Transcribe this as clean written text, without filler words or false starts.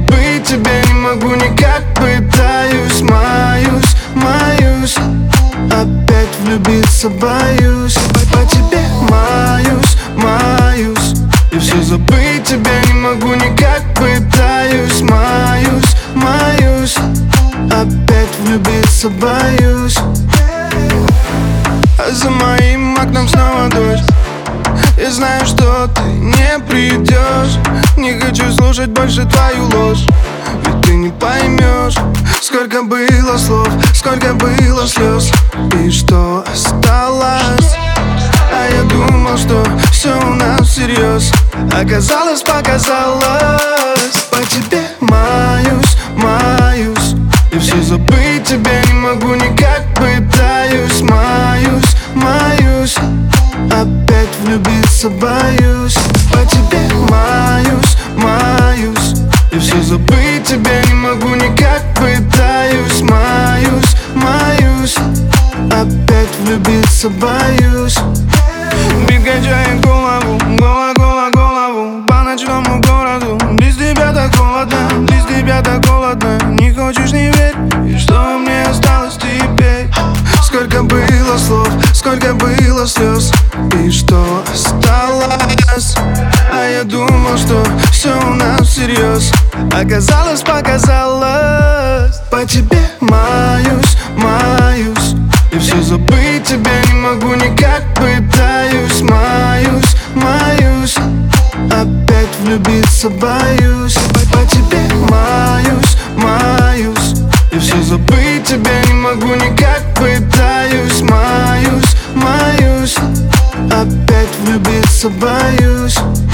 забыть тебя не могу никак. Пытаюсь, маюсь, опять влюбиться боюсь. По тебе маюсь, и все забыть тебя не могу никак. Пытаюсь, маюсь, опять влюбиться боюсь. А за моим окном снова дождь. Я знаю, что ты не придешь. Не хочу слушать больше твою ложь, ведь ты не поймешь, сколько было слов, сколько было слез, и что осталось. А я думал, что все у нас всерьез. Оказалось, показалось. По тебе маюсь, и все забыть тебя не могу никак. Пытаюсь, маюсь, опять влюбиться боюсь. По тебе маюсь, и все забыть тебя не могу никак. Пытаюсь, маюсь, опять влюбиться боюсь. Бит качает голову по ночному городу. Без тебя так холодно, без тебя так холодно. Не хочешь, не верь, и что мне осталось теперь? Сколько было слов, сколько было слез, и что осталось. А я думал, что все у нас всерьез. Оказалось, показалось. По тебе маюсь, и все забыть тебя не могу никак. Пытаюсь, маюсь, опять влюбиться боюсь. По тебе маюсь, и все забыть тебя не могу никак. Пытаюсь, маюсь, опять влюбиться боюсь.